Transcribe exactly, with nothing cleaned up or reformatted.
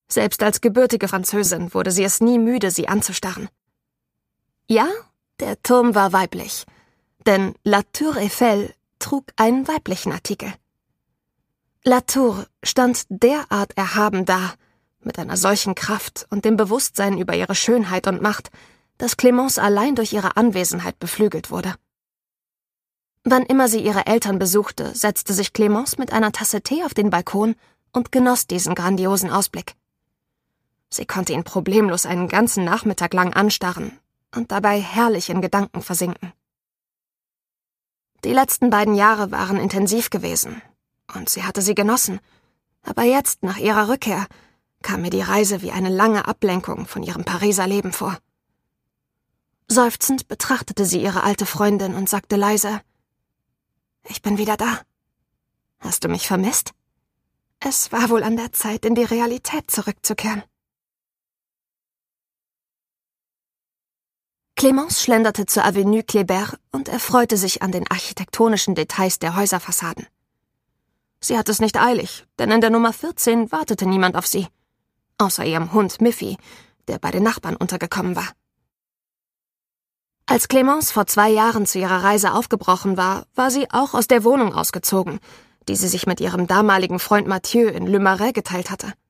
Selbst als gebürtige Französin wurde sie es nie müde, sie anzustarren. Ja, der Turm war weiblich, denn La Tour Eiffel trug einen weiblichen Artikel. La Tour stand derart erhaben da, mit einer solchen Kraft und dem Bewusstsein über ihre Schönheit und Macht, dass Clémence allein durch ihre Anwesenheit beflügelt wurde. Wann immer sie ihre Eltern besuchte, setzte sich Clémence mit einer Tasse Tee auf den Balkon und genoss diesen grandiosen Ausblick. Sie konnte ihn problemlos einen ganzen Nachmittag lang anstarren und dabei herrlich in Gedanken versinken. Die letzten beiden Jahre waren intensiv gewesen, und sie hatte sie genossen, aber jetzt, nach ihrer Rückkehr, kam mir die Reise wie eine lange Ablenkung von ihrem Pariser Leben vor. Seufzend betrachtete sie ihre alte Freundin und sagte leise: »Ich bin wieder da. Hast du mich vermisst? Es war wohl an der Zeit, in die Realität zurückzukehren.« Clémence schlenderte zur Avenue Kléber und erfreute sich an den architektonischen Details der Häuserfassaden. Sie hatte es nicht eilig, denn in der Nummer vierzehn wartete niemand auf sie, außer ihrem Hund Miffy, der bei den Nachbarn untergekommen war. Als Clémence vor zwei Jahren zu ihrer Reise aufgebrochen war, war sie auch aus der Wohnung ausgezogen, die sie sich mit ihrem damaligen Freund Mathieu in Le Marais geteilt hatte.